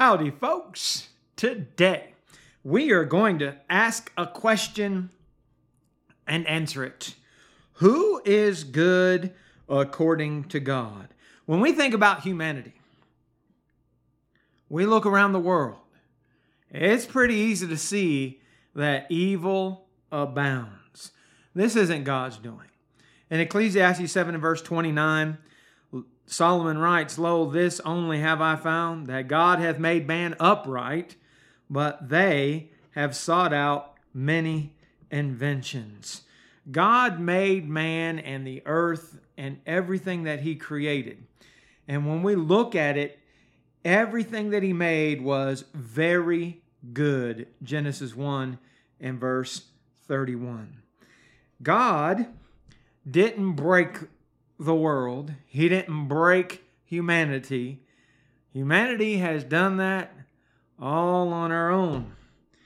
Howdy, folks. Today, we are going to ask a question and answer it. Who is good according to God? When we think about humanity, we look around the world. It's pretty easy to see that evil abounds. This isn't God's doing. In Ecclesiastes 7 and verse 29, Solomon writes, "Lo, this only have I found, that God hath made man upright, but they have sought out many inventions." God made man and the earth and everything that he created. And when we look at it, everything that he made was very good. Genesis 1 and verse 31. God didn't break the world. He didn't break humanity. Humanity has done that all on our own.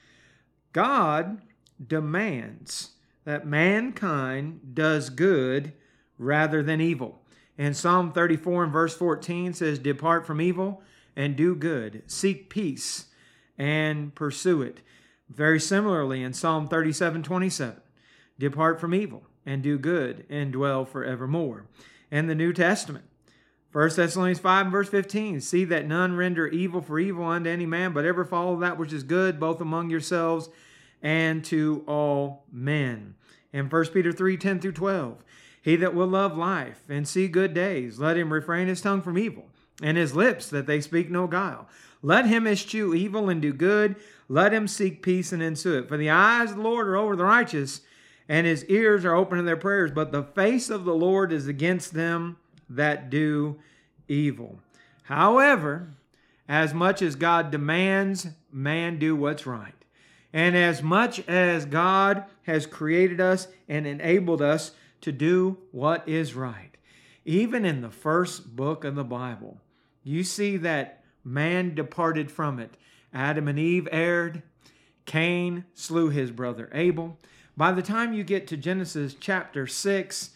God demands that mankind does good rather than evil. And Psalm 34 and verse 14 says, "Depart from evil and do good. Seek peace and pursue it." Very similarly in Psalm 37:27, "Depart from evil and do good and dwell forevermore." In the New Testament, 1 Thessalonians 5 and verse 15, "See that none render evil for evil unto any man, but ever follow that which is good, both among yourselves and to all men." In 1 Peter 3:10 through 12, "He that will love life and see good days, let him refrain his tongue from evil, and his lips that they speak no guile. Let him eschew evil and do good. Let him seek peace and ensue it. For the eyes of the Lord are over the righteous, and his ears are open to their prayers. But the face of the Lord is against them that do evil." However, as much as God demands man do what's right, and as much as God has created us and enabled us to do what is right, even in the first book of the Bible, you see that man departed from it. Adam and Eve erred. Cain slew his brother Abel. By the time you get to Genesis chapter 6,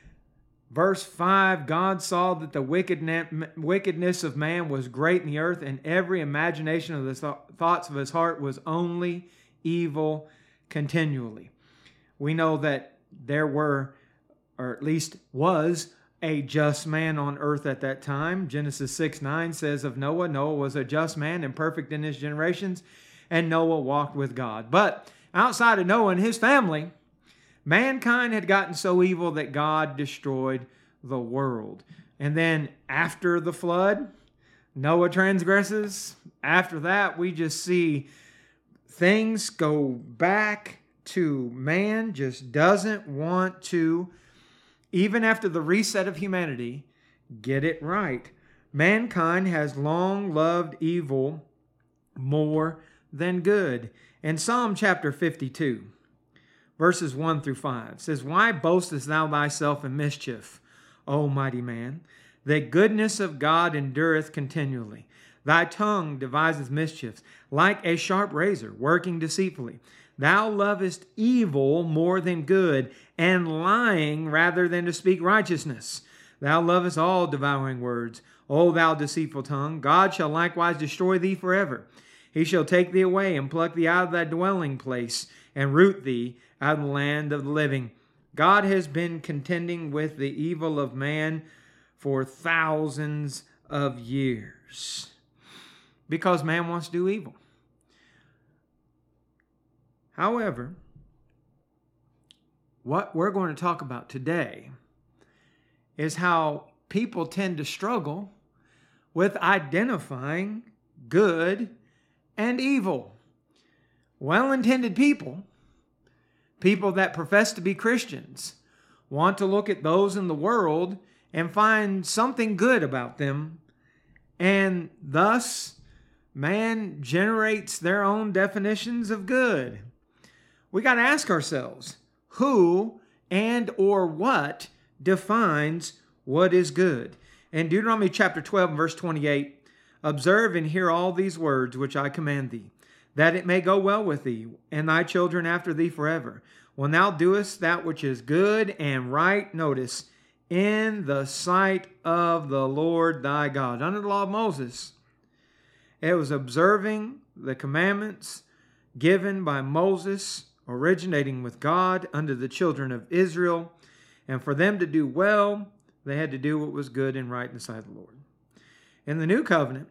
verse 5, "God saw that the wickedness of man was great in the earth, and every imagination of the thoughts of his heart was only evil continually." We know that there were, or at least was, a just man on earth at that time. Genesis 6:9 says of Noah, "Noah was a just man and perfect in his generations, and Noah walked with God." But outside of Noah and his family, mankind had gotten so evil that God destroyed the world. And then after the flood, Noah transgresses. After that, we just see things go back to man just doesn't want to, even after the reset of humanity, get it right. Mankind has long loved evil more than good. In Psalm chapter 52, verses 1 through 5, says, "Why boastest thou thyself in mischief, O mighty man? The goodness of God endureth continually. Thy tongue deviseth mischiefs, like a sharp razor, working deceitfully. Thou lovest evil more than good, and lying rather than to speak righteousness. Thou lovest all devouring words. O thou deceitful tongue, God shall likewise destroy thee forever. He shall take thee away and pluck thee out of thy dwelling place, and root thee out of the land of the living." God has been contending with the evil of man for thousands of years because man wants to do evil. However, what we're going to talk about today is how people tend to struggle with identifying good and evil. Well-intended people that profess to be Christians, want to look at those in the world and find something good about them, and thus man generates their own definitions of good. We got to ask ourselves, who and or what defines what is good? In Deuteronomy chapter 12 and verse 28, "Observe and hear all these words which I command thee, that it may go well with thee and thy children after thee forever. When thou doest that which is good and right," notice, "in the sight of the Lord thy God." Under the law of Moses, It was observing the commandments given by Moses, originating with God unto the children of Israel. And for them to do well, they had to do what was good and right in the sight of the Lord. In the new covenant,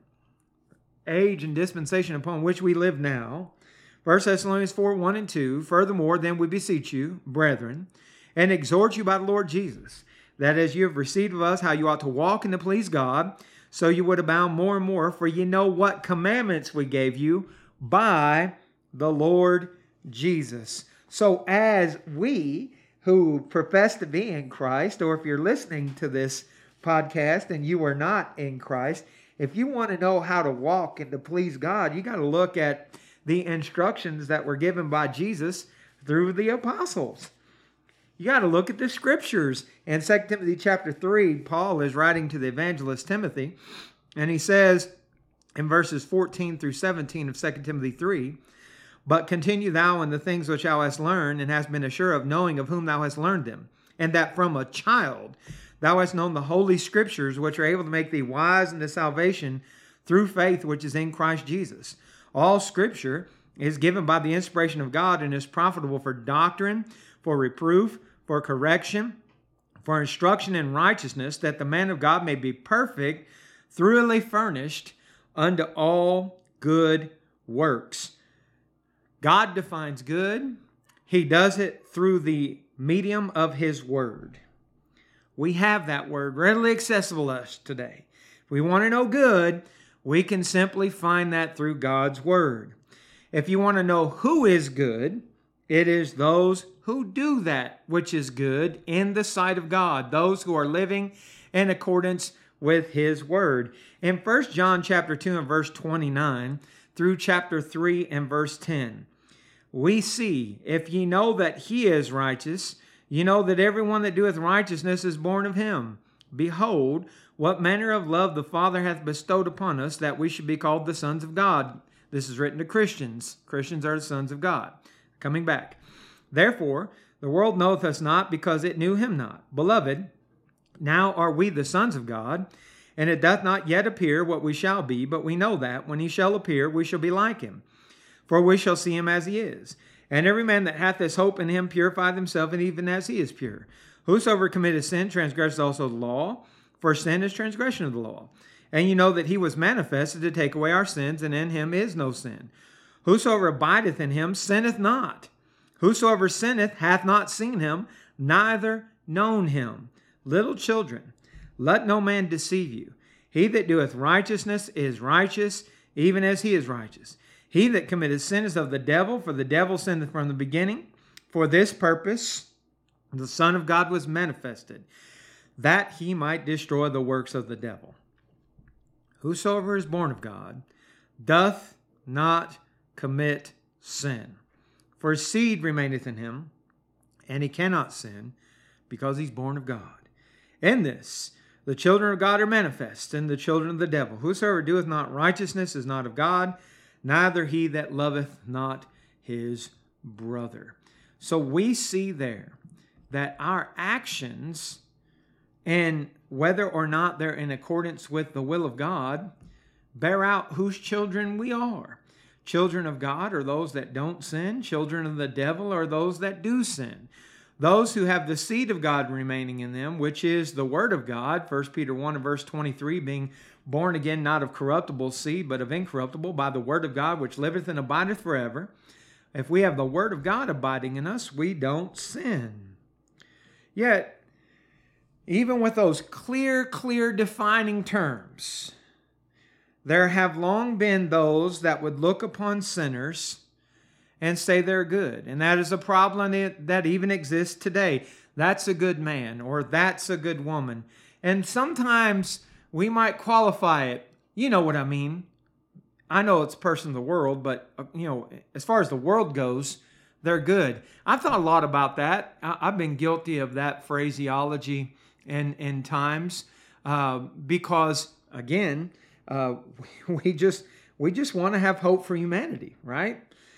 age and dispensation upon which we live now, 1 Thessalonians 4, 1 and 2, furthermore, then we beseech you, brethren, and exhort you by the Lord Jesus, that as you have received of us how you ought to walk and to please God, so you would abound more and more, for ye know what commandments we gave you by the Lord Jesus. So as we who profess to be in Christ, or if you're listening to this podcast and you are not in Christ, if you want to know how to walk and to please God, you got to look at the instructions that were given by Jesus through the apostles. You got to look at the scriptures. In 2 Timothy chapter 3, Paul is writing to the evangelist Timothy, and he says in verses 14 through 17 of 2 Timothy 3, "But continue thou in the things which thou hast learned, and hast been assured of knowing of whom thou hast learned them, and that from a child thou hast known the holy scriptures, which are able to make thee wise unto salvation through faith which is in Christ Jesus. All scripture is given by the inspiration of God, and is profitable for doctrine, for reproof, for correction, for instruction in righteousness, that the man of God may be perfect, thoroughly furnished unto all good works." God defines good. He does it through the medium of His Word. We have that Word readily accessible to us today. If we want to know good, we can simply find that through God's Word. If you want to know who is good, it is those who do that which is good in the sight of God, those who are living in accordance with His Word. In 1 John chapter 2 and verse 29 through chapter 3 and verse 10, we see, "If ye know that He is righteous, ye know that everyone that doeth righteousness is born of Him. Behold, what manner of love the Father hath bestowed upon us, that we should be called the sons of God." This is written to Christians. Christians are the sons of God. Coming back. "Therefore, the world knoweth us not, because it knew Him not. Beloved, now are we the sons of God, and it doth not yet appear what we shall be, but we know that, when He shall appear, we shall be like Him. For we shall see Him as He is. And every man that hath this hope in Him purifieth himself, and even as He is pure. Whosoever committeth sin transgresseth also the law, for sin is transgression of the law. And you know that He was manifested to take away our sins, and in Him is no sin. Whosoever abideth in Him sinneth not. Whosoever sinneth hath not seen Him, neither known Him. Little children, let no man deceive you. He that doeth righteousness is righteous, even as He is righteous. He that committeth sin is of the devil, for the devil sinned from the beginning. For this purpose the Son of God was manifested, that He might destroy the works of the devil. Whosoever is born of God doth not commit sin. For seed remaineth in him, and he cannot sin, because he's born of God. In this the children of God are manifest, and the children of the devil. Whosoever doeth not righteousness is not of God, neither he that loveth not his brother. So we see there that our actions, and whether or not they're in accordance with the will of God, bear out whose children we are. Children of God are those that don't sin. Children of the devil are those that do sin. Those who have the seed of God remaining in them, which is the Word of God, 1 Peter 1 and verse 23, being born again not of corruptible seed, but of incorruptible, by the Word of God, which liveth and abideth forever. If we have the Word of God abiding in us, we don't sin. Yet, even with those clear defining terms, there have long been those that would look upon sinners and say they're good. And that is a problem that even exists today. That's a good man, or that's a good woman. And sometimes we might qualify it. You know what I mean. I know it's a person of the world, but as far as the world goes, they're good. I've thought a lot about that. I've been guilty of that phraseology in times because, again, we just want to have hope for humanity, right?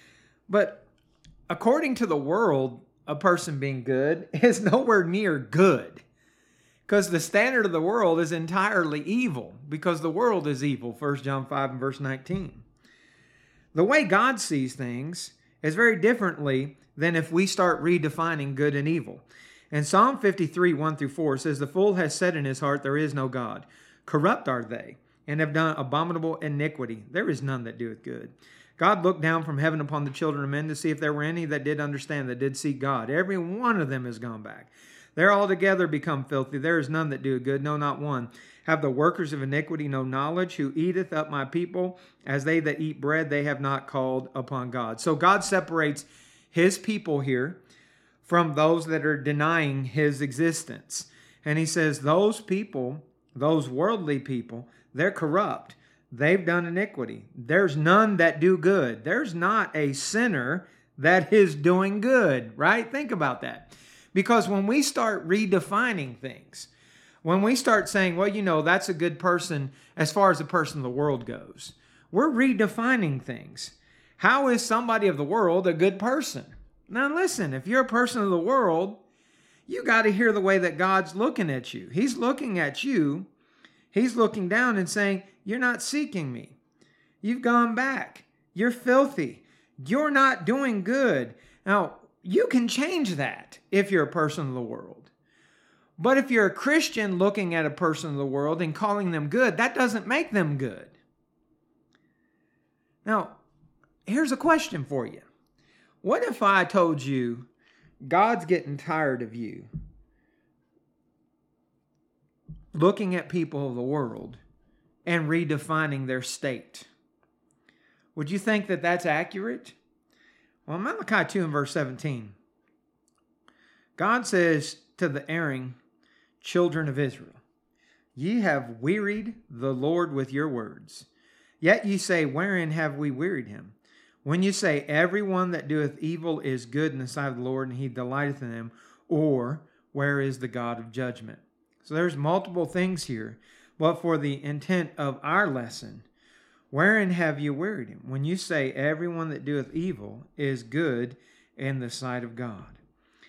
But according to the world, a person being good is nowhere near good. Because the standard of the world is entirely evil, because the world is evil, 1 John 5 and verse 19. The way God sees things is very differently than if we start redefining good and evil. In Psalm 53, 1 through 4, it says, "The fool has said in his heart, there is no God. Corrupt are they, and have done abominable iniquity. There is none that doeth good. God looked down from heaven upon the children of men to see if there were any that did understand, that did seek God. Every one of them is gone back. They're altogether become filthy. There is none that doeth good, no, not one. Have the workers of iniquity no knowledge? Who eateth up my people as they that eat bread, they have not called upon God." So God separates his people here from those that are denying his existence. And he says those people, those worldly people, they're corrupt. They've done iniquity. There's none that do good. There's not a sinner that is doing good, right? Think about that. Because when we start redefining things, when we start saying, well, you know, that's a good person as far as the person of the world goes, we're redefining things. How is somebody of the world a good person? Now listen, if you're a person of the world, you got to hear the way that God's looking at you. He's looking at you. He's looking down and saying, you're not seeking me. You've gone back. You're filthy. You're not doing good. Now, you can change that if you're a person of the world. But if you're a Christian looking at a person of the world and calling them good, that doesn't make them good. Now, here's a question for you. What if I told you God's getting tired of you looking at people of the world and redefining their state? Would you think that that's accurate? Well, Malachi 2 and verse 17, God says to the erring children of Israel, "Ye have wearied the Lord with your words. Yet ye say, wherein have we wearied him? When you say, every one that doeth evil is good in the sight of the Lord, and he delighteth in them, or where is the God of judgment?" So there's multiple things here, but for the intent of our lesson, wherein have you wearied him? When you say, every one that doeth evil is good in the sight of God.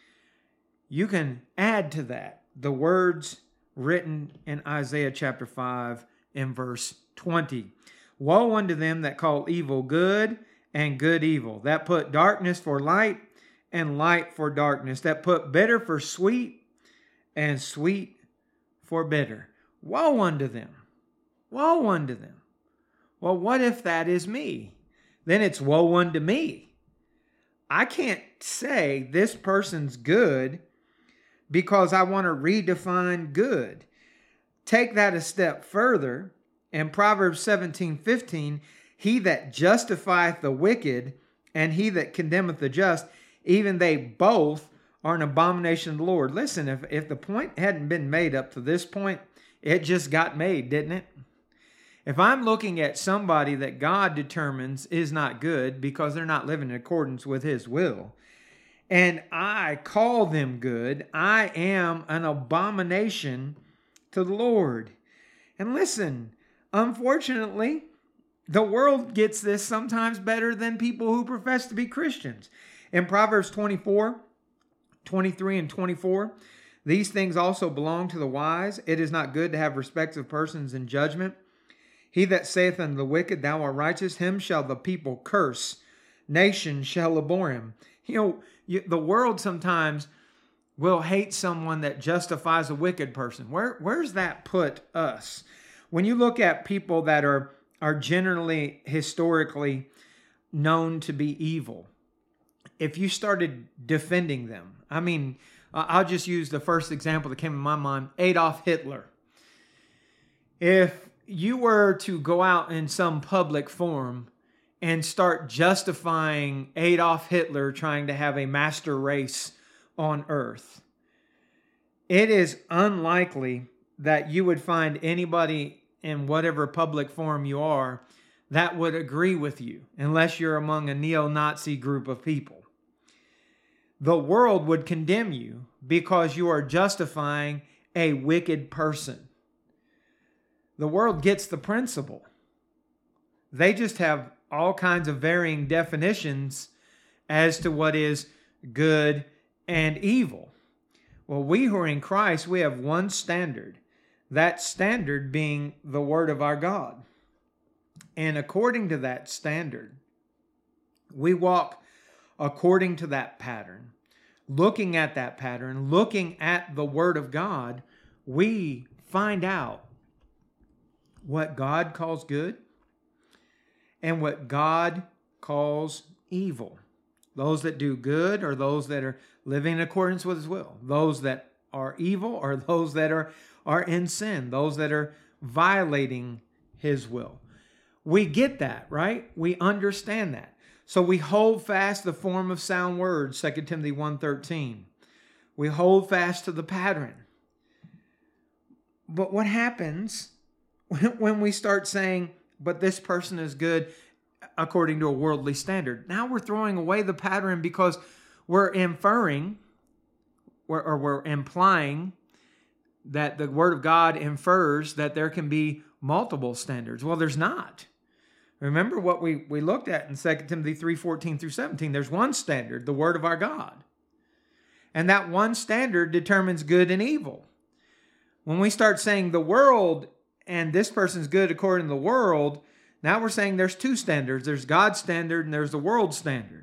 You can add to that the words written in Isaiah chapter 5 and verse 20. "Woe unto them that call evil good, and good evil, that put darkness for light, and light for darkness, that put bitter for sweet, and sweet for bitter." Woe unto them. Woe unto them. Well, what if that is me? Then it's woe unto me. I can't say this person's good because I want to redefine good. Take that a step further. In Proverbs 17:15, "He that justifieth the wicked and he that condemneth the just, even they both are an abomination of the Lord." Listen, if the point hadn't been made up to this point, it just got made, didn't it? If I'm looking at somebody that God determines is not good because they're not living in accordance with his will, and I call them good, I am an abomination to the Lord. And listen, unfortunately, the world gets this sometimes better than people who profess to be Christians. In Proverbs 24, 23 and 24, "These things also belong to the wise. It is not good to have respect of persons in judgment. He that saith unto the wicked, thou art righteous, him shall the people curse. Nations shall abhor him." The world sometimes will hate someone that justifies a wicked person. Where's that put us? When you look at people that are generally historically known to be evil, if you started defending them, I'll just use the first example that came to my mind, Adolf Hitler. If you were to go out in some public forum and start justifying Adolf Hitler trying to have a master race on earth, it is unlikely that you would find anybody in whatever public forum you are that would agree with you, unless you're among a neo-Nazi group of people. The world would condemn you because you are justifying a wicked person. The world gets the principle. They just have all kinds of varying definitions as to what is good and evil. Well, we who are in Christ, we have one standard. That standard being the Word of our God. And according to that standard, we walk according to that pattern. Looking at that pattern, looking at the Word of God, we find out what God calls good and what God calls evil. Those that do good are those that are living in accordance with His will. Those that are evil are those that are in sin, those that are violating His will. We get that, right? We understand that. So we hold fast the form of sound words, 2 Timothy 1:13. We hold fast to the pattern. But what happens when we start saying, but this person is good according to a worldly standard? Now we're throwing away the pattern because we're inferring or we're implying that the Word of God infers that there can be multiple standards. Well, there's not. Remember what we looked at in 2 Timothy 3:14 through 17. There's one standard, the Word of our God. And that one standard determines good and evil. When we start saying the world and this person's good according to the world, now we're saying there's two standards. There's God's standard and there's the world's standard.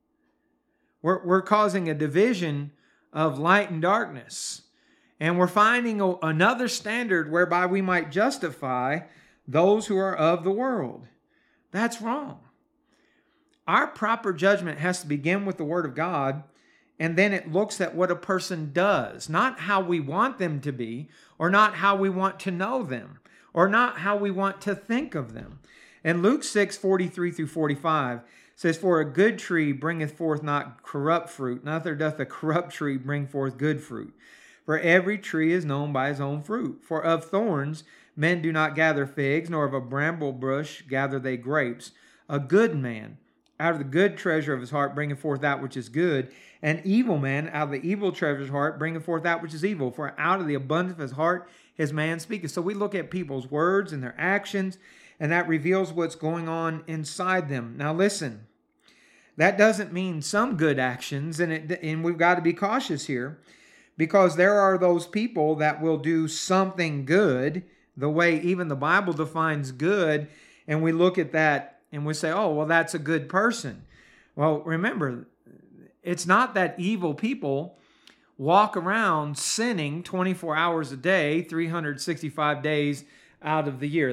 We're causing a division of light and darkness. And we're finding another standard whereby we might justify those who are of the world. That's wrong. Our proper judgment has to begin with the Word of God, and then it looks at what a person does, not how we want them to be, or not how we want to know them, or not how we want to think of them. And Luke 6:43 through 45 says, "For a good tree bringeth forth not corrupt fruit, neither doth a corrupt tree bring forth good fruit. For every tree is known by his own fruit. For of thorns men do not gather figs, nor of a bramble bush gather they grapes. A good man out of the good treasure of his heart bringeth forth that which is good. An evil man out of the evil treasure of his heart bringeth forth that which is evil. For out of the abundance of his heart his man speaketh." So we look at people's words and their actions, and that reveals what's going on inside them. Now listen, that doesn't mean some good actions, and we've got to be cautious here, because there are those people that will do something good the way even the Bible defines good, and we look at that and we say, oh, well, that's a good person. Well, remember, it's not that evil people walk around sinning 24 hours a day, 365 days out of the year.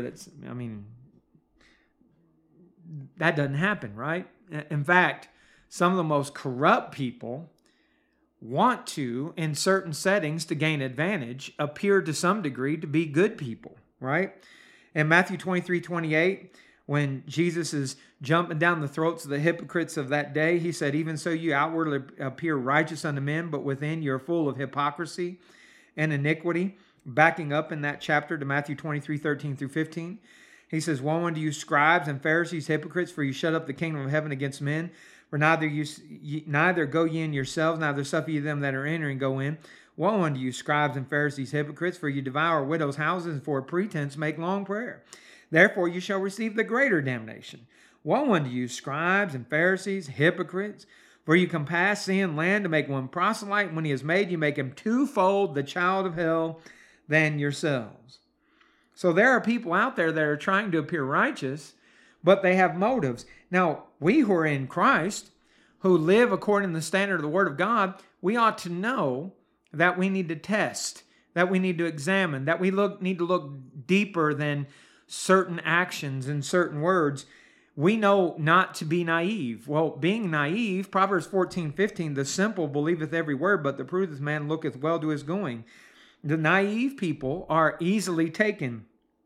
That doesn't happen, right? In fact, some of the most corrupt people want to, in certain settings to gain advantage, appear to some degree to be good people, right? In Matthew 23:28, when Jesus is jumping down the throats of the hypocrites of that day, he said, "Even so you outwardly appear righteous unto men, but within you're full of hypocrisy and iniquity." Backing up in that chapter to Matthew 23:13 through 15, he says, "Woe unto you, scribes and Pharisees, hypocrites, for you shut up the kingdom of heaven against men. For neither go ye in yourselves, neither suffer ye them that are entering go in. Woe unto you, scribes and Pharisees, hypocrites, for you devour widows' houses, and for a pretense make long prayer. Therefore you shall receive the greater damnation. Woe unto you, scribes and Pharisees, hypocrites, for you compass sea and land to make one proselyte, and when he is made, you make him twofold the child of hell than yourselves." So there are people out there that are trying to appear righteous, but they have motives. Now, we who are in Christ, who live according to the standard of the Word of God, we ought to know that we need to test, that we need to examine, that we need to look deeper than certain actions and certain words. We know not to be naive. Well, being naive, Proverbs 14:15, "The simple believeth every word, but the prudent man looketh well to his going." The naive people are easily taken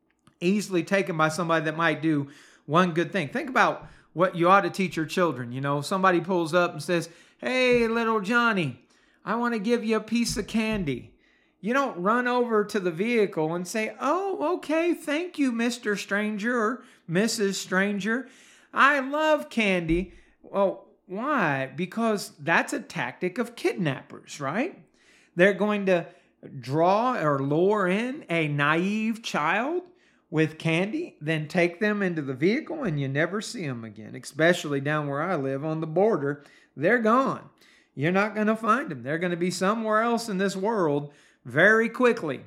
by somebody that might do one good thing. Think about what you ought to teach your children. You know, somebody pulls up and says, "Hey, little Johnny, I want to give you a piece of candy." You don't run over to the vehicle and say, "Oh, okay, thank you, Mr. Stranger or Mrs. Stranger. I love candy." Well, why? Because that's a tactic of kidnappers, right? They're going to draw or lure in a naive child with candy, then take them into the vehicle and you never see them again, especially down where I live on the border. They're gone. You're not going to find them. They're going to be somewhere else in this world very quickly.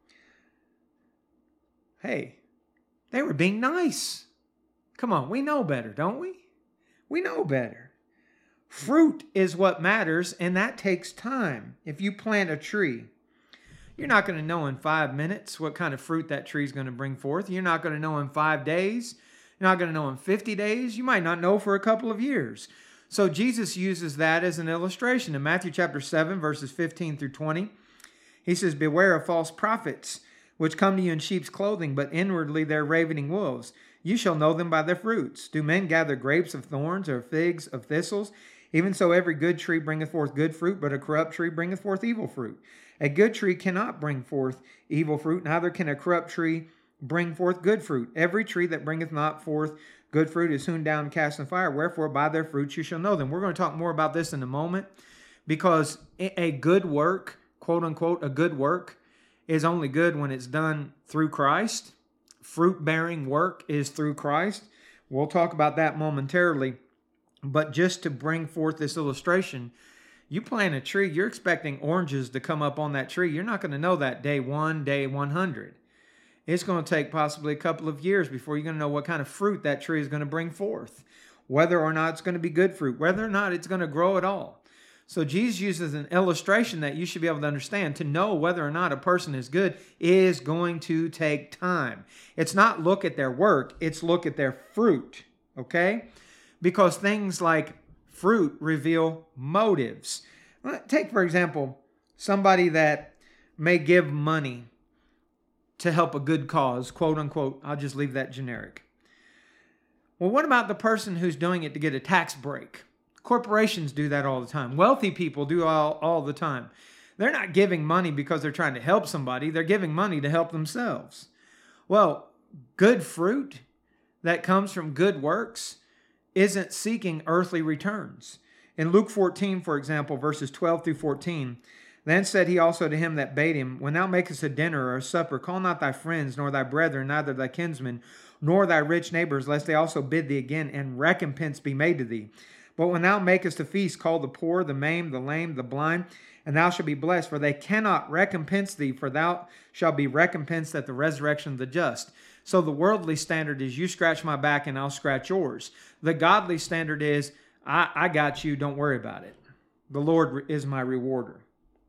Hey, they were being nice. Come on, we know better, don't we? We know better. Fruit is what matters, and that takes time. If you plant a tree, you're not going to know in 5 minutes what kind of fruit that tree is going to bring forth. You're not going to know in 5 days. You're not going to know in 50 days. You might not know for a couple of years. So Jesus uses that as an illustration. In Matthew chapter 7, verses 15 through 20, he says, "Beware of false prophets, which come to you in sheep's clothing, but inwardly they're ravening wolves. You shall know them by their fruits. Do men gather grapes of thorns or figs of thistles? Even so every good tree bringeth forth good fruit, but a corrupt tree bringeth forth evil fruit. A good tree cannot bring forth evil fruit, neither can a corrupt tree bring forth good fruit. Every tree that bringeth not forth good fruit is hewn down and cast in fire. Wherefore by their fruits you shall know them." We're going to talk more about this in a moment, because a good work, quote unquote, a good work, is only good when it's done through Christ. Fruit-bearing work is through Christ. We'll talk about that momentarily. But just to bring forth this illustration, you plant a tree, you're expecting oranges to come up on that tree. You're not going to know that day 1, day 100. It's going to take possibly a couple of years before you're going to know what kind of fruit that tree is going to bring forth, whether or not it's going to be good fruit, whether or not it's going to grow at all. So Jesus uses an illustration that you should be able to understand. To know whether or not a person is good is going to take time. It's not look at their work, it's look at their fruit, okay? Because things like fruit reveal motives. Take, for example, somebody that may give money to help a good cause, quote unquote. I'll just leave that generic. Well, what about the person who's doing it to get a tax break? Corporations do that all the time. Wealthy people do all the time. They're not giving money because they're trying to help somebody. They're giving money to help themselves. Well, good fruit that comes from good works isn't seeking earthly returns. In Luke 14, for example, verses 12 through 14, "Then said he also to him that bade him, When thou makest a dinner or a supper, call not thy friends, nor thy brethren, neither thy kinsmen, nor thy rich neighbors, lest they also bid thee again, and recompense be made to thee. But when thou makest a feast, call the poor, the maimed, the lame, the blind, and thou shalt be blessed, for they cannot recompense thee, for thou shalt be recompensed at the resurrection of the just." So the worldly standard is you scratch my back and I'll scratch yours. The godly standard is I got you, don't worry about it. The Lord is my rewarder.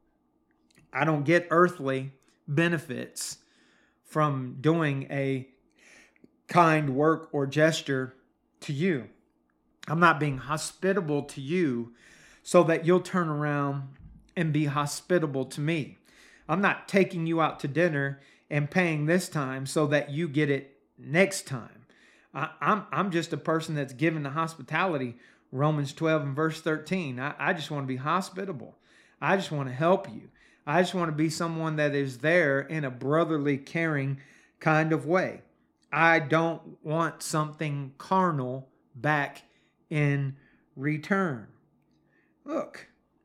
I don't get earthly benefits from doing a kind work or gesture to you. I'm not being hospitable to you so that you'll turn around and be hospitable to me. I'm not taking you out to dinner and paying this time so that you get it next time. I'm just a person that's given the hospitality, Romans 12 and verse 13. I just want to be hospitable. I just want to help you. I just want to be someone that is there in a brotherly, caring kind of way. I don't want something carnal back in return. Look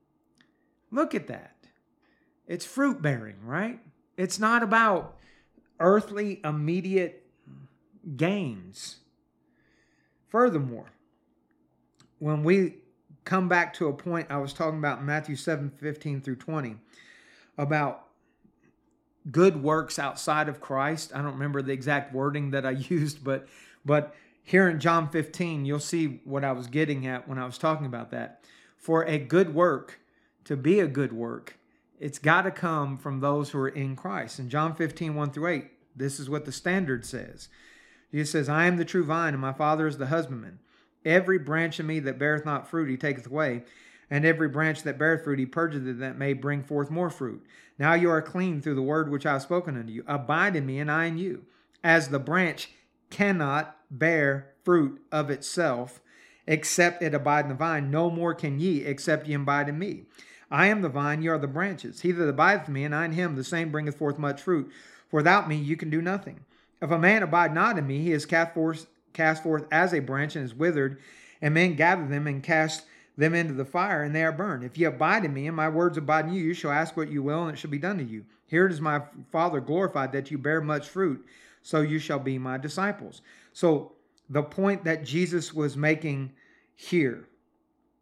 at that. It's fruit bearing, right? It's not about earthly immediate gains. Furthermore, when we come back to a point I was talking about in Matthew 7, 15 through 20, about good works outside of Christ. I don't remember the exact wording that I used, but here in John 15, you'll see what I was getting at when I was talking about that. For a good work to be a good work, it's got to come from those who are in Christ. In John 15, 1 through 8, this is what the standard says. Jesus says, "I am the true vine, and my Father is the husbandman. Every branch in me that beareth not fruit, he taketh away. And every branch that beareth fruit, he purgeth it, that may bring forth more fruit. Now you are clean through the word which I have spoken unto you. Abide in me, and I in you. As the branch cannot bear fruit of itself, except it abide in the vine, no more can ye, except ye abide in me. I am the vine, ye are the branches. He that abideth in me, and I in him, the same bringeth forth much fruit. For without me you can do nothing. If a man abide not in me, he is cast forth as a branch, and is withered, and men gather them and cast them into the fire, and they are burned. If ye abide in me, and my words abide in you, you shall ask what you will, and it shall be done to you. Here is my Father glorified, that you bear much fruit, so you shall be my disciples." So the point that Jesus was making here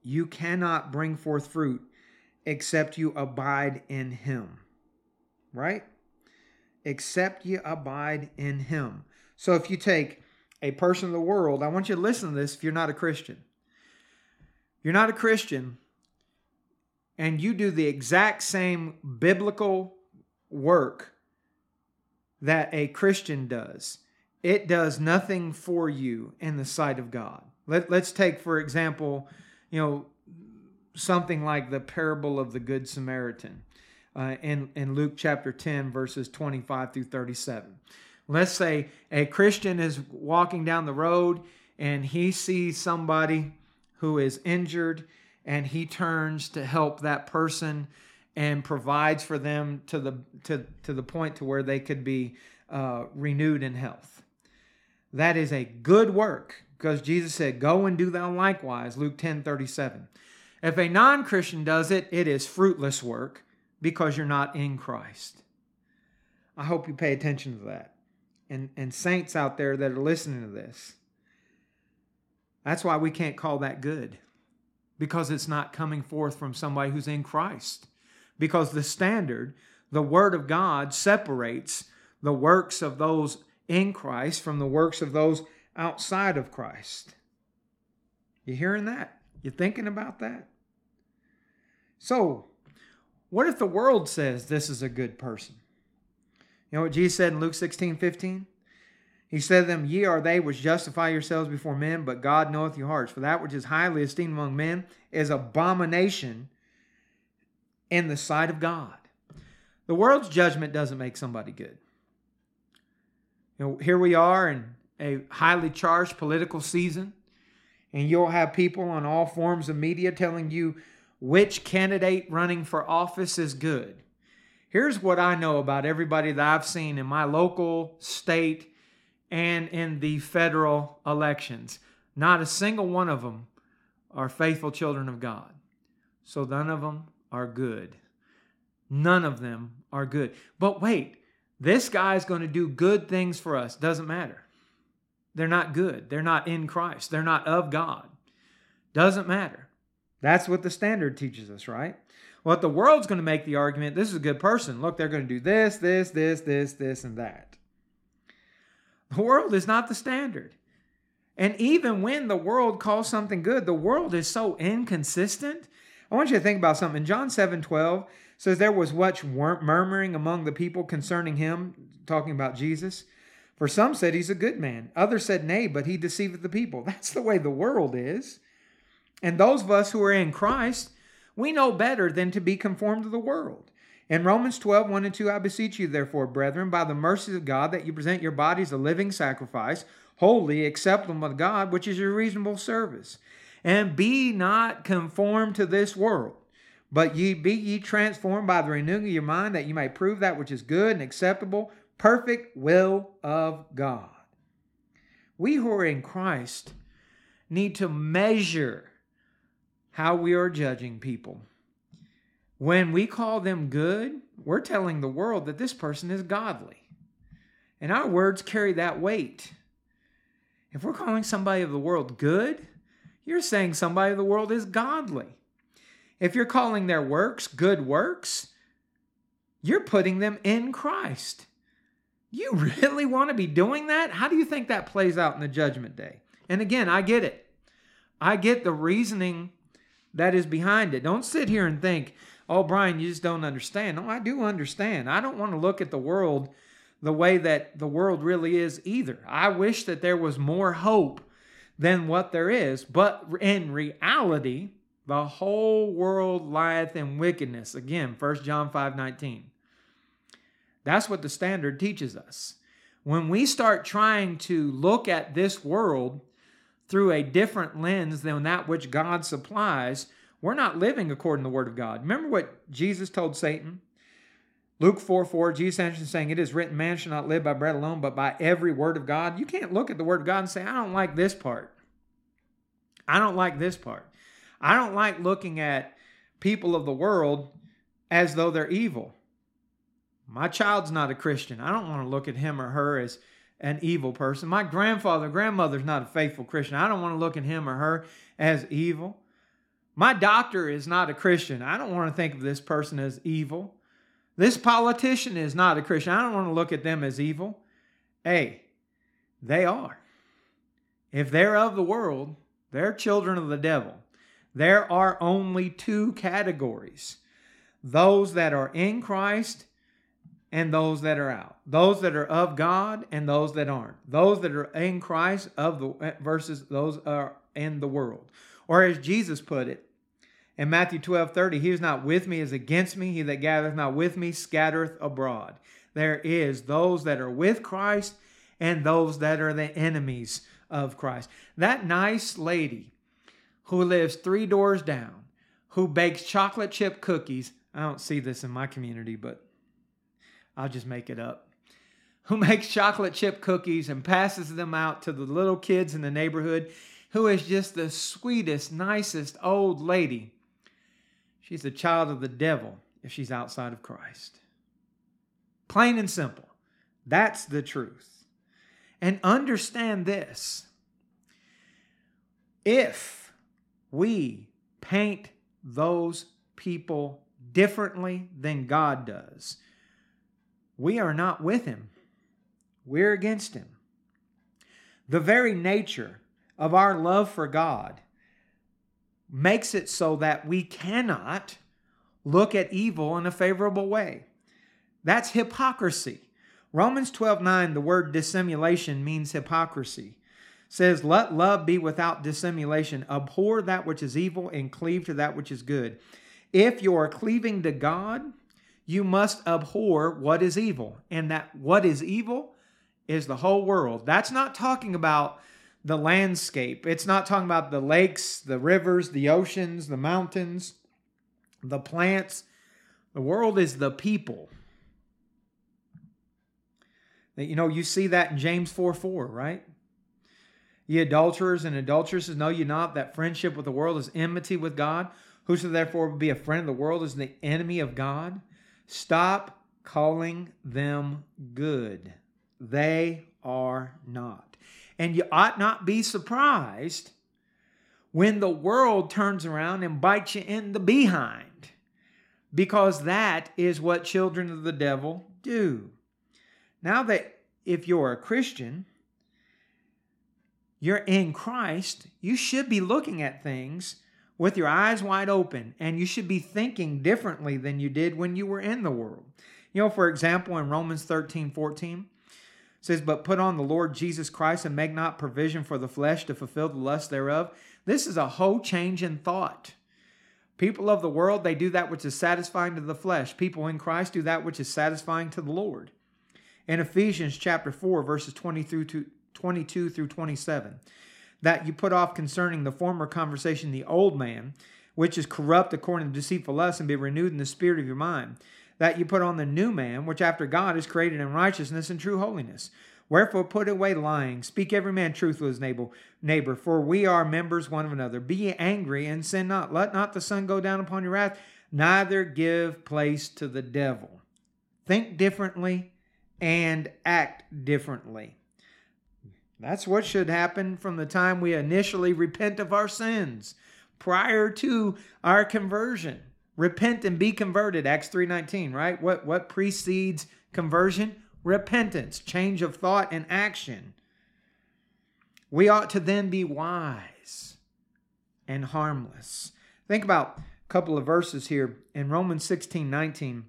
you cannot bring forth fruit except you abide in him. Right? Except you abide in him. So if you take a person of the world, I want you to listen to this if you're not a Christian. You're not a Christian, and you do the exact same biblical work that a Christian does. It does nothing for you in the sight of God. Let's take, for example, something like the parable of the Good Samaritan in Luke chapter 10, verses 25 through 37. Let's say a Christian is walking down the road and he sees somebody who is injured, and he turns to help that person and provides for them to the point to where they could be renewed in health. That is a good work, because Jesus said, "Go and do thou likewise," Luke 10:37. If a non-Christian does it, it is fruitless work because you're not in Christ. I hope you pay attention to that. And saints out there that are listening to this, that's why we can't call that good, because it's not coming forth from somebody who's in Christ. Because the standard, the Word of God, separates the works of those in Christ from the works of those outside of Christ. You hearing that? You thinking about that? So, what if the world says this is a good person? You know what Jesus said in Luke 16:15? He said to them, "Ye are they which justify yourselves before men, but God knoweth your hearts. For that which is highly esteemed among men is abomination in the sight of God." The world's judgment doesn't make somebody good. Here we are in a highly charged political season, and you'll have people on all forms of media telling you which candidate running for office is good. Here's what I know about everybody that I've seen in my local, state, and in the federal elections. Not a single one of them are faithful children of God. So none of them are good. None of them are good. But wait, this guy's going to do good things for us. Doesn't matter. They're not good. They're not in Christ. They're not of God. Doesn't matter. That's what the standard teaches us, right? Well, if the world's going to make the argument, this is a good person. Look, they're going to do this, and that. The world is not the standard. And even when the world calls something good, the world is so inconsistent. I want you to think about something. In John 7:12 says there was much murmuring among the people concerning him, talking about Jesus. For some said he's a good man. Others said, nay, but he deceiveth the people. That's the way the world is. And those of us who are in Christ, we know better than to be conformed to the world. In Romans 12:1-2, I beseech you, therefore, brethren, by the mercies of God, that you present your bodies a living sacrifice, holy, acceptable to God, which is your reasonable service. And be not conformed to this world, but be ye transformed by the renewing of your mind, that you may prove that which is good and acceptable, perfect will of God. We who are in Christ need to measure how we are judging people. When we call them good, we're telling the world that this person is godly. And our words carry that weight. If we're calling somebody of the world good, you're saying somebody of the world is godly. If you're calling their works good works, you're putting them in Christ. You really want to be doing that? How do you think that plays out in the judgment day? And again, I get it. I get the reasoning that is behind it. Don't sit here and think, oh, Brian, you just don't understand. No, I do understand. I don't want to look at the world the way that the world really is either. I wish that there was more hope than what there is. But in reality, the whole world lieth in wickedness. Again, 1 John 5:19. That's what the standard teaches us. When we start trying to look at this world through a different lens than that which God supplies, we're not living according to the Word of God. Remember what Jesus told Satan? Luke 4:4, Jesus answered saying, it is written, man shall not live by bread alone, but by every word of God. You can't look at the Word of God and say, I don't like this part. I don't like this part. I don't like looking at people of the world as though they're evil. My child's not a Christian. I don't want to look at him or her as an evil person. My grandfather, grandmother's not a faithful Christian. I don't want to look at him or her as evil. My doctor is not a Christian. I don't want to think of this person as evil. This politician is not a Christian. I don't want to look at them as evil. Hey, they are. If they're of the world, they're children of the devil. There are only two categories: those that are in Christ and those that are out. Those that are of God and those that aren't. Those that are in Christ versus those are in the world. Or as Jesus put it in Matthew 12:30, he who is not with me is against me. He that gathereth not with me scattereth abroad. There is those that are with Christ and those that are the enemies of Christ. That nice lady who lives 3 doors down, who bakes chocolate chip cookies. I don't see this in my community, but I'll just make it up. Who makes chocolate chip cookies and passes them out to the little kids in the neighborhood, who is just the sweetest, nicest old lady. She's a child of the devil if she's outside of Christ. Plain and simple. That's the truth. And understand this. If we paint those people differently than God does, we are not with him. We're against him. The very nature of our love for God makes it so that we cannot look at evil in a favorable way. That's hypocrisy. Romans 12:9, the word dissimulation means hypocrisy. It says, let love be without dissimulation. Abhor that which is evil and cleave to that which is good. If you are cleaving to God, you must abhor what is evil. And that what is evil is the whole world. That's not talking about the landscape. It's not talking about the lakes, the rivers, the oceans, the mountains, the plants. The world is the people. You see that in James 4:4, right? Ye adulterers and adulteresses, know ye not that friendship with the world is enmity with God? Whoso therefore will be a friend of the world is the enemy of God. Stop calling them good. They are not. And you ought not be surprised when the world turns around and bites you in the behind, because that is what children of the devil do. Now that if you're a Christian, you're in Christ, you should be looking at things with your eyes wide open, and you should be thinking differently than you did when you were in the world. For example, in Romans 13:14, it says, but put on the Lord Jesus Christ and make not provision for the flesh to fulfill the lust thereof. This is a whole change in thought. People of the world, they do that which is satisfying to the flesh. People in Christ do that which is satisfying to the Lord. In Ephesians chapter 4, verses 22 through 27, that you put off concerning the former conversation the old man, which is corrupt according to deceitful lust, and be renewed in the spirit of your mind, that you put on the new man, which after God is created in righteousness and true holiness. Wherefore put away lying, speak every man truth with his neighbor, for we are members one of another. Be ye angry and sin not. Let not the sun go down upon your wrath, neither give place to the devil. Think differently and act differently. That's what should happen from the time we initially repent of our sins, prior to our conversion. Repent and be converted, Acts 3:19, right? What precedes conversion? Repentance, change of thought and action. We ought to then be wise and harmless. Think about a couple of verses here in Romans 16:19.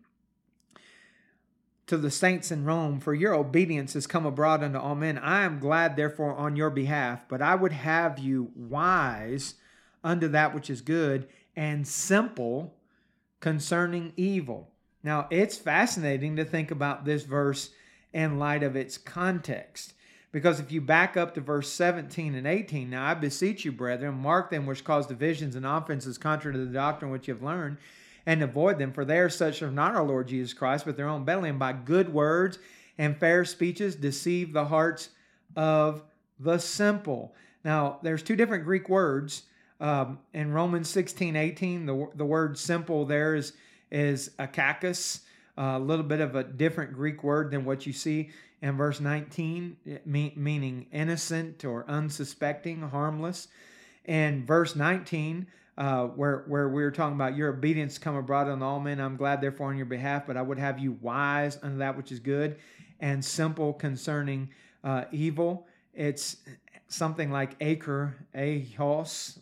To the saints in Rome, for your obedience has come abroad unto all men. I am glad, therefore, on your behalf, but I would have you wise unto that which is good and simple concerning evil. Now, it's fascinating to think about this verse in light of its context, because if you back up to verse 17 and 18, now I beseech you, brethren, mark them which cause divisions and offenses contrary to the doctrine which you have learned, and avoid them, for they are such as not our Lord Jesus Christ, but their own belly, and by good words and fair speeches deceive the hearts of the simple. Now, there's two different Greek words. In Romans 16:18, the word simple there is akakos, a little bit of a different Greek word than what you see in verse 19, meaning innocent or unsuspecting, harmless. And verse 19, where we were talking about your obedience come abroad on all men. I'm glad therefore on your behalf, but I would have you wise unto that which is good and simple concerning evil. It's something like akarios,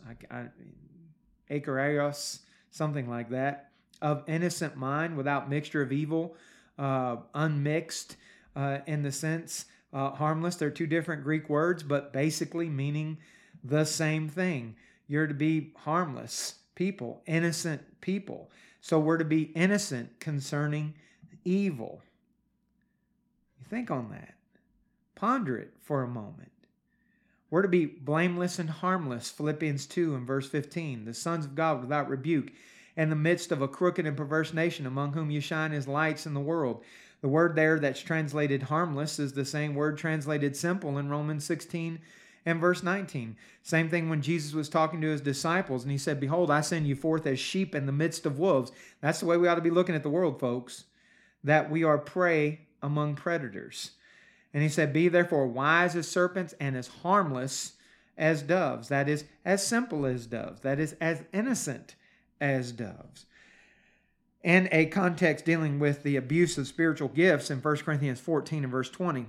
something like that, of innocent mind without mixture of evil, unmixed in the sense, harmless. They're two different Greek words, but basically meaning the same thing. You're to be harmless people, innocent people. So we're to be innocent concerning evil. You think on that. Ponder it for a moment. We're to be blameless and harmless, Philippians 2 and verse 15. The sons of God without rebuke, in the midst of a crooked and perverse nation, among whom you shine as lights in the world. The word there that's translated harmless is the same word translated simple in Romans 16 and verse 19. Same thing when Jesus was talking to his disciples and he said, behold, I send you forth as sheep in the midst of wolves. That's the way we ought to be looking at the world, folks, that we are prey among predators. And he said, be therefore wise as serpents and as harmless as doves. That is, as simple as doves. That is, as innocent as doves. In a context dealing with the abuse of spiritual gifts in 1 Corinthians 14 and verse 20,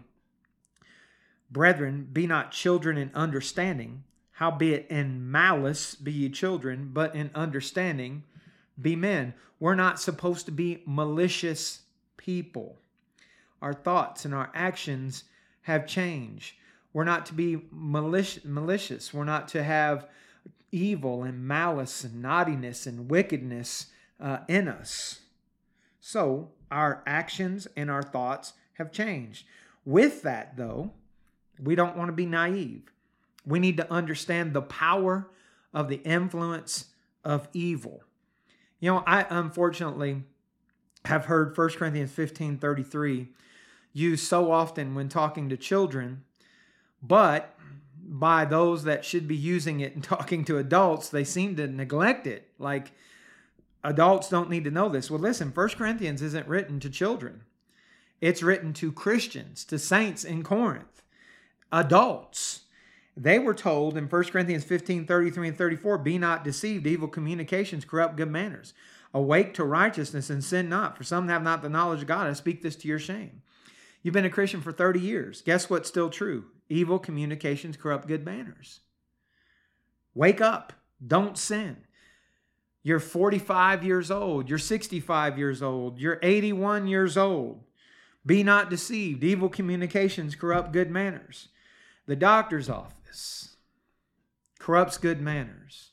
brethren, be not children in understanding, howbeit in malice be ye children, but in understanding be men. We're not supposed to be malicious people. Our thoughts and our actions have changed. We're not to be malicious. We're not to have evil and malice and naughtiness and wickedness in us. So our actions and our thoughts have changed. With that, though, we don't want to be naive. We need to understand the power of the influence of evil. You know, I unfortunately have heard 1 Corinthians 15:33 used so often when talking to children, but by those that should be using it and talking to adults, they seem to neglect it. Like, adults don't need to know this. Well, listen, 1 Corinthians isn't written to children. It's written to Christians, to saints in Corinth, adults. They were told in 1 Corinthians 15:33 and 34, be not deceived, evil communications corrupt good manners. Awake to righteousness and sin not, for some have not the knowledge of God. I speak this to your shame. You've been a Christian for 30 years. Guess what's still true? Evil communications corrupt good manners. Wake up. Don't sin. You're 45 years old. You're 65 years old. You're 81 years old. Be not deceived. Evil communications corrupt good manners. The doctor's office corrupts good manners.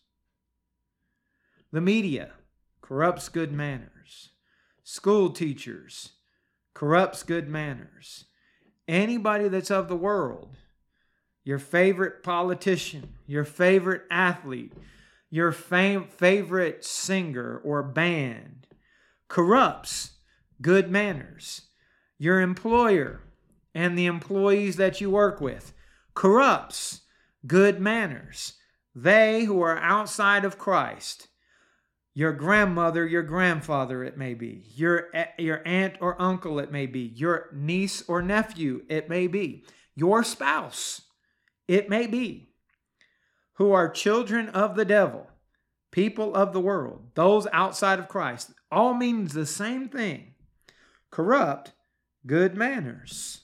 The media corrupts good manners. School teachers corrupts good manners. Anybody that's of the world, your favorite politician, your favorite athlete, your favorite singer or band, corrupts good manners. Your employer and the employees that you work with corrupts good manners. They who are outside of Christ, your grandmother, your grandfather, it may be, your aunt or uncle, it may be, your niece or nephew, it may be, your spouse, it may be, who are children of the devil, people of the world, those outside of Christ, all means the same thing. Corrupt good manners.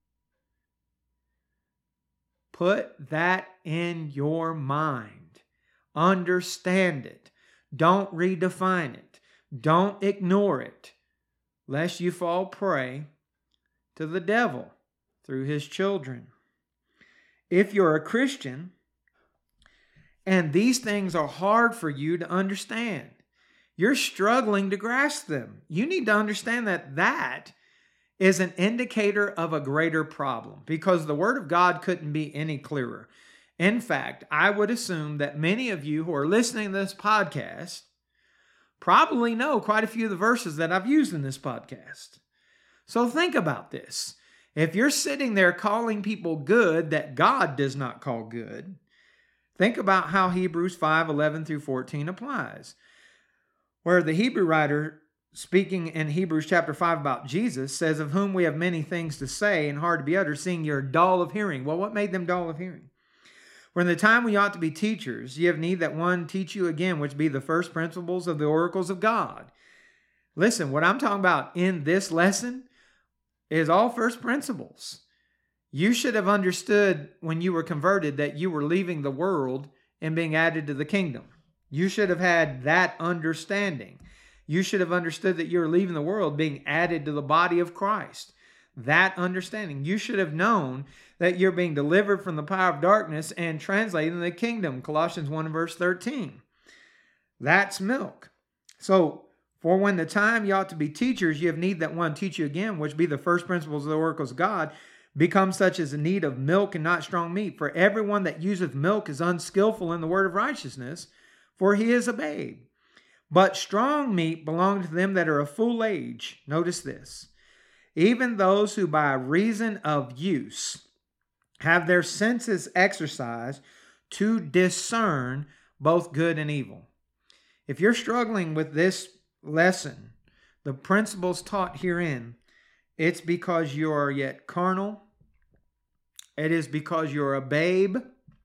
Put that in your mind. Understand it. Don't redefine it. Don't ignore it, lest you fall prey to the devil through his children. If you're a Christian and these things are hard for you to understand, you're struggling to grasp them, you need to understand that that is an indicator of a greater problem, because the Word of God couldn't be any clearer. In fact, I would assume that many of you who are listening to this podcast probably know quite a few of the verses that I've used in this podcast. So think about this. If you're sitting there calling people good that God does not call good, think about how Hebrews 5:11 through 14 applies, where the Hebrew writer, speaking in Hebrews chapter 5 about Jesus, says, of whom we have many things to say and hard to be uttered, seeing you're dull of hearing. Well, what made them dull of hearing? For in the time when you ought to be teachers, ye have need that one teach you again, which be the first principles of the oracles of God. Listen, what I'm talking about in this lesson is all first principles. You should have understood when you were converted that you were leaving the world and being added to the kingdom. You should have had that understanding. You should have understood that you were leaving the world, being added to the body of Christ. That understanding. You should have known that you're being delivered from the power of darkness and translated in the kingdom. Colossians 1 verse 13. That's milk. So, for when the time you ought to be teachers, you have need that one teach you again, which be the first principles of the oracles of God, become such as the need of milk and not strong meat. For everyone that useth milk is unskillful in the word of righteousness, for he is a babe. But strong meat belongeth to them that are of full age. Notice this. Even those who by reason of use have their senses exercised to discern both good and evil. If you're struggling with this lesson, the principles taught herein, it's because you are yet carnal. It is because you're a babe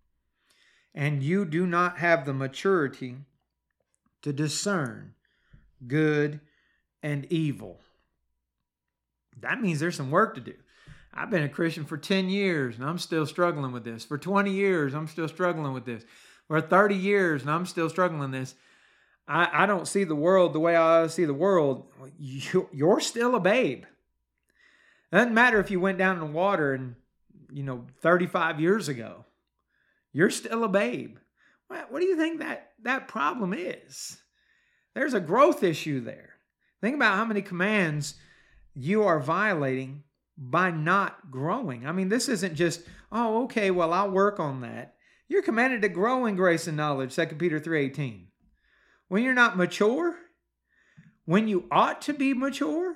and you do not have the maturity to discern good and evil. That means there's some work to do. I've been a Christian for 10 years and I'm still struggling with this. For 20 years, I'm still struggling with this. For 30 years and I'm still struggling with this. I don't see the world the way I see the world. You're still a babe. It doesn't matter if you went down in the water and 35 years ago. You're still a babe. What do you think that problem is? There's a growth issue there. Think about how many commands you are violating by not growing. I mean, this isn't just, oh, okay, well, I'll work on that. You're commanded to grow in grace and knowledge, 2 Peter 3:18. When you're not mature, when you ought to be mature,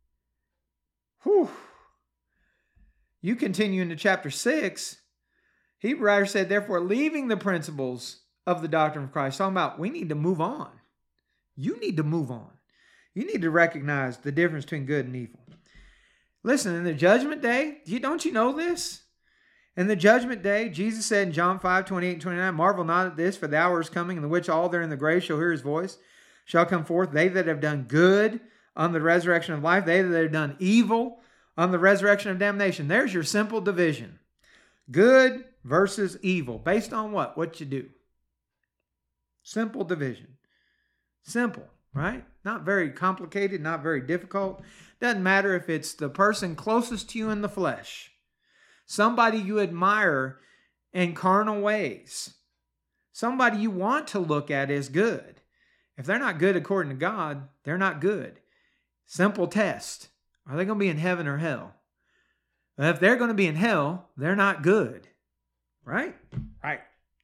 you continue into chapter 6. Hebrew writer said, therefore, leaving the principles of the doctrine of Christ, talking about we need to move on. You need to move on. You need to recognize the difference between good and evil. Listen, in the judgment day, don't you know this? In the judgment day, Jesus said in John 5:28 and 29, marvel not at this, for the hour is coming in the which all that are in the grave shall hear his voice, shall come forth, they that have done good on the resurrection of life, they that have done evil on the resurrection of damnation. There's your simple division. Good versus evil. Based on what? What you do. Simple division. Simple, right? Not very complicated, not very difficult. Doesn't matter if it's the person closest to you in the flesh. Somebody you admire in carnal ways. Somebody you want to look at as good. If they're not good according to God, they're not good. Simple test. Are they going to be in heaven or hell? If they're going to be in hell, they're not good. Right? Right.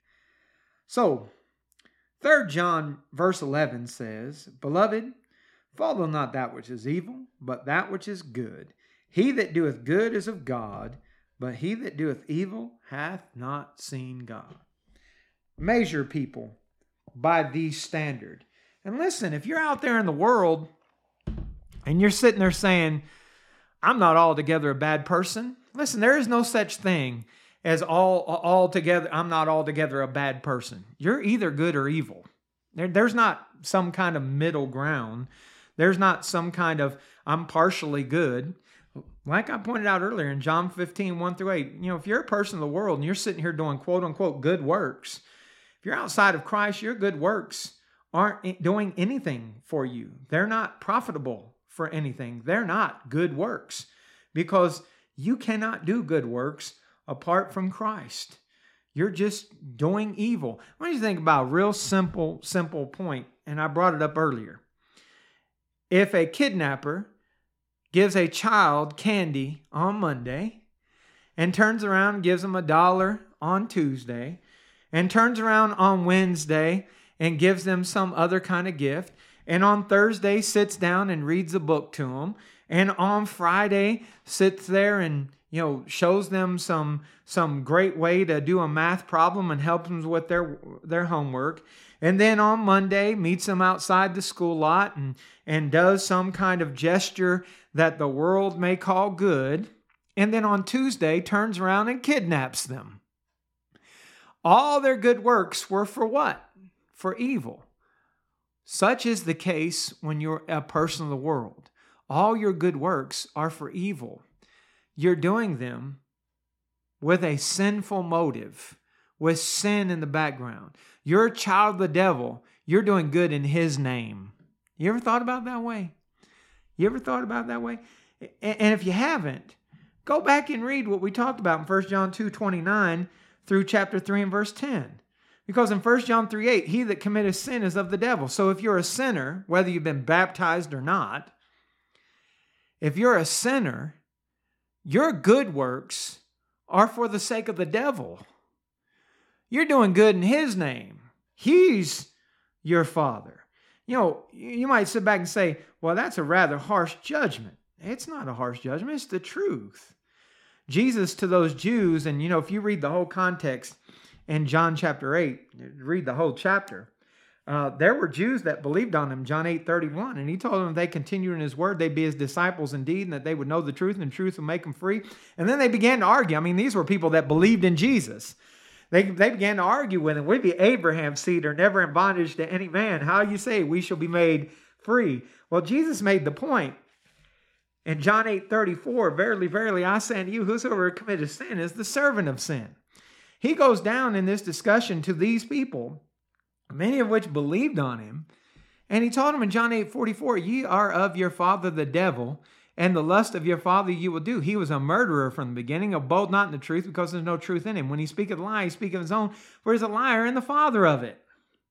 So, 3 John verse 11 says, beloved, follow not that which is evil, but that which is good. He that doeth good is of God, but he that doeth evil hath not seen God. Measure people by these standards. And listen, if you're out there in the world and you're sitting there saying, I'm not altogether a bad person. Listen, there is no such thing as altogether, I'm not altogether a bad person. You're either good or evil. There's not some kind of middle ground. There's not some kind of, I'm partially good. Like I pointed out earlier in John 15, 1-8, if you're a person of the world and you're sitting here doing quote unquote good works, if you're outside of Christ, your good works aren't doing anything for you. They're not profitable for anything. They're not good works because you cannot do good works apart from Christ. You're just doing evil. Why don't you think about a real simple point, and I brought it up earlier. If a kidnapper gives a child candy on Monday and turns around and gives them $1 on Tuesday and turns around on Wednesday and gives them some other kind of gift, and on Thursday sits down and reads a book to them, and on Friday sits there and shows them some great way to do a math problem and helps them with their homework. And then on Monday meets them outside the school lot and does some kind of gesture that the world may call good. And then on Tuesday turns around and kidnaps them. All their good works were for what? For evil. Such is the case when you're a person of the world. All your good works are for evil. You're doing them with a sinful motive, with sin in the background. You're a child of the devil. You're doing good in his name. You ever thought about it that way? You ever thought about it that way? And if you haven't, go back and read what we talked about in 1 John 2:29 through chapter 3 and verse 10. Because in 1 John 3:8, he that committeth sin is of the devil. So if you're a sinner, whether you've been baptized or not, if you're a sinner, your good works are for the sake of the devil. You're doing good in his name. He's your father. You know, you might sit back and say, well, that's a rather harsh judgment. It's not a harsh judgment. It's the truth. Jesus to those Jews, and if you read the whole context in John chapter 8, read the whole chapter, there were Jews that believed on him, John 8:31, and he told them if they continued in his word, they'd be his disciples indeed, and that they would know the truth, and the truth would make them free. And then they began to argue. I mean, these were people that believed in Jesus. They began to argue with him. We be Abraham's seed, are never in bondage to any man. How you say we shall be made free? Well, Jesus made the point in John 8:34, verily, verily, I say unto you, whosoever committeth sin is the servant of sin. He goes down in this discussion to these people, many of which believed on him. And he told them in John 8:44, ye are of your father the devil, and the lust of your father you will do. He was a murderer from the beginning, abode not in the truth, because there's no truth in him. When he speaketh a lie, he speaketh of his own, for he's a liar and the father of it.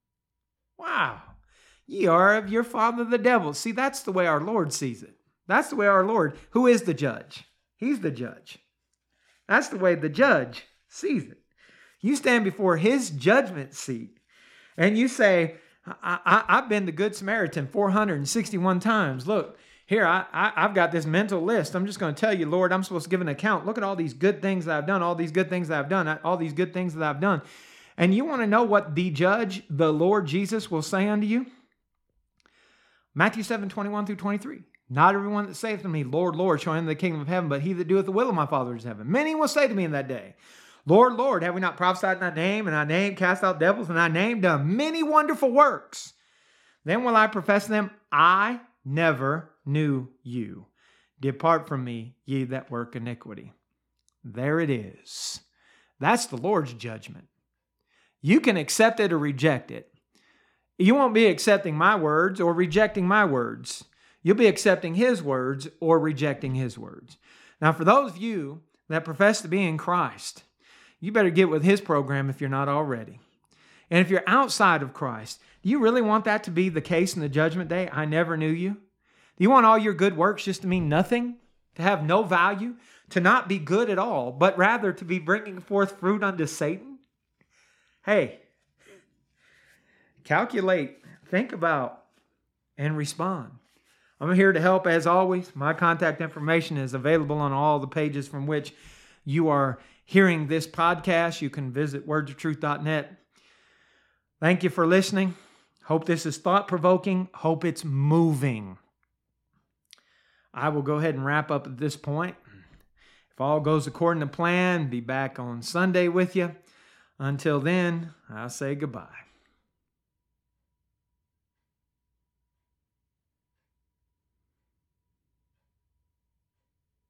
Wow. Ye are of your father the devil. See, that's the way our Lord sees it. That's the way our Lord, who is the judge. He's the judge. That's the way the judge sees it. You stand before his judgment seat and you say, I've been the Good Samaritan 461 times. Look, here, I've got this mental list. I'm just going to tell you, Lord, I'm supposed to give an account. Look at all these good things that I've done, all these good things that I've done, all these good things that I've done. And you want to know what the judge, the Lord Jesus, will say unto you? Matthew 7:21 through 23. Not everyone that saith to me, Lord, Lord, shall enter the kingdom of heaven, but he that doeth the will of my Father is in heaven. Many will say to me in that day, Lord, Lord, have we not prophesied in thy name, and thy name cast out devils, and thy name done many wonderful works? Then will I profess to them, I never knew you. Depart from me, ye that work iniquity. There it is. That's the Lord's judgment. You can accept it or reject it. You won't be accepting my words or rejecting my words. You'll be accepting his words or rejecting his words. Now, for those of you that profess to be in Christ, you better get with his program if you're not already. And if you're outside of Christ, do you really want that to be the case in the judgment day? I never knew you. Do you want all your good works just to mean nothing? To have no value? To not be good at all, but rather to be bringing forth fruit unto Satan? Hey, calculate, think about, and respond. I'm here to help as always. My contact information is available on all the pages from which you are hearing this podcast. You can visit wordsoftruth.net. Thank you for listening. Hope this is thought-provoking. Hope it's moving. I will go ahead and wrap up at this point. If all goes according to plan, be back on Sunday with you. Until then, I'll say goodbye.